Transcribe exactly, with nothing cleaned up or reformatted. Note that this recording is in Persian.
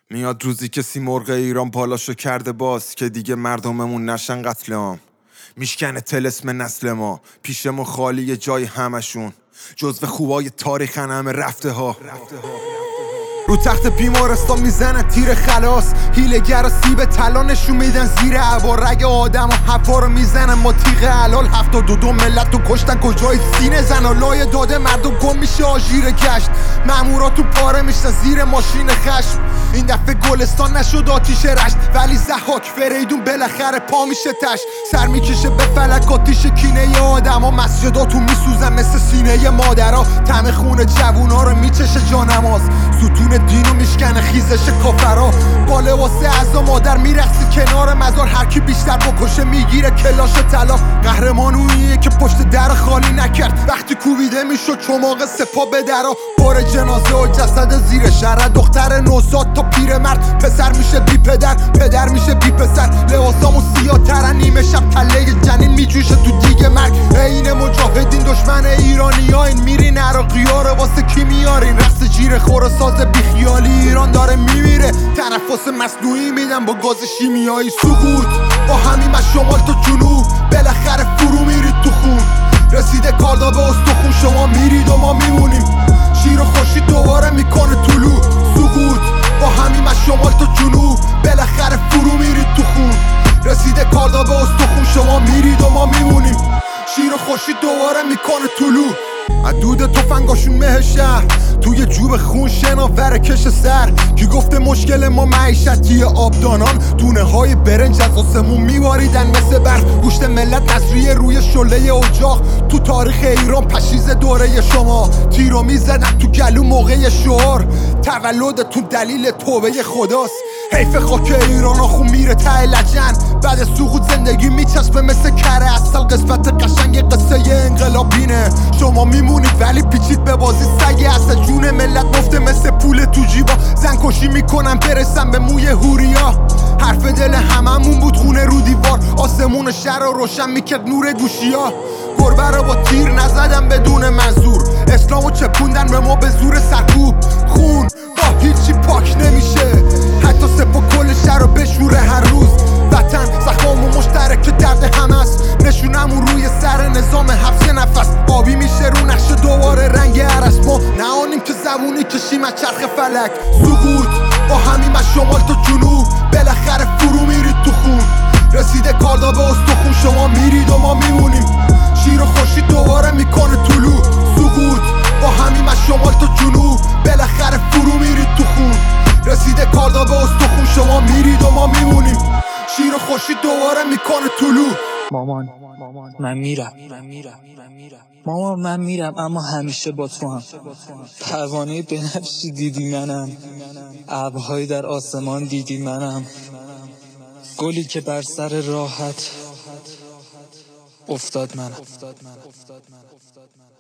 میاد روزی که سیمرغ ایران پالاشو کرده باز که دیگه مردممون نشن قتل عام. میشکنه طلسم نسل ما، پیشمون خالی جای همشون، جزو خوبای تاریخن همه رفته ها. رو تخت بیمارستان میزنن تیر خلاص، هیلگر و سیب طلا نشون میدن زیر عبا، رگ آدم و حفا رو میزنن ما تیغ حلال. هفتاد و دو ملت رو کشتن کجای سینه زن و لای داده مردم گم میشه آژیر گشت، مامورا تو پاره میشن زیر ماشین خشم. این دفعه گلستان نشد آتیش رشت، ولی زحاک فریدون بالاخره پا میشه تش، سر میکشه به فلک آتیش کینه آدم ها. مسجداتون میسوزن مثل سینه مادرها، طعم خون جوونا رو میچشه جانماز، ستون دینو میشکنه خیزش کافرا. با لباس عزا مادر میرقصی کنار مزار، هر کی بیشتر بکشه میگیره کلاش طلا. قهرمان اونیه که پشت در خالی نکرد، وقتی کوبیده میشد چماق سپا به درا. بار جنازه و جسد زیر شهر، دختر نوزاد تا پیرمرد، پسر میشه بی پدر، پدر میشه بی پسر. لباسامون سیاه ترن، نیمه شب کله جنین میجوشه تو دیگه مرگ. این مجاهدین دشمن ایرانی ها، این میرین عراقی ها رو واسه کی میارین؟ رقص جیره خور ساز بیخیالی ایران داره میمیره، تنفس مصنوعی میدن با گاز شیمیایی. سقوط با همین از شمال تا جنوب، بالاخره فرو میرید تو خون. رسیده کاردا به استخون، شما میرید و ما میمونیم. شیر و خورشید دوباره میکنه طلوع. سقوط با همین از شمال تا جنوب، بالاخره فرو میرید تو خون. رسیده کاردا به استخون، شما میرید و ما میمونیم. شیر و خورشید دوباره میکنه طلوع. عدود تفنگاشون مه شهر، توی جوب خون شناور کش سر. کی گفته مشکل ما معیشتی آبدانان؟ دونه های برنج از آسمون میواریدن مثل برف، گوشت ملت نظریه روی شله اجاق. تو تاریخ ایران پشیز دوره شما، تیرو میزدن تو گلو موقع شعار. تولدتون دلیل توبه خداست، حیف خاک ایران آخون میره ته لجن. بعد سقوط زندگی میچسبه مثل کره اصل، قسمت قشنگ قصه انقلابینه. شما میمونید ولی پیچید به بازی سگه، اصل جون ملت مفته مثل پول تو جیبا. زن کشی میکنن برسن به موی هوریا، حرف دل هممون بود خونه رو دیوار. آسمون شهر رو روشن میکرد نور گوشیا، گربه رو با تیر نزدن بدون منظور. اسلامو چپوندن به ما به زور سرکوب. خون با هیچی پاک نمیشه، حتی سپا کل شهر رو بشوره هر روز. وطن زخمامون مشترک درد همه است، نشونمون روی سر نظام حبس نفس. آبی میشه رو نقش دوباره رنگ عرس، ما نهانیم که زبونی کشیم از چرخ فلک. سقوط با همین از شمال تا جنوب، بالاخره فرو میرید تو خون. رسیده کاردا به استخون، شما میرید و ما میمونیم. شیر و خورشید دوباره میکنه طلوع. سقوط با همین از شمال تا جنوب، بالاخره فرو میرید تو خون. رسیده کاردا به استخون، شما میرید و ما میمونیم. شیر و خورشید دوباره میکنه طلوع. مامان من میرم، مامان من میرم اما همیشه با تو هم. پروانه بنفشی دیدی منم، ابرهایی در آسمان دیدی منم، گلی که بر سر راحت افتاد منم.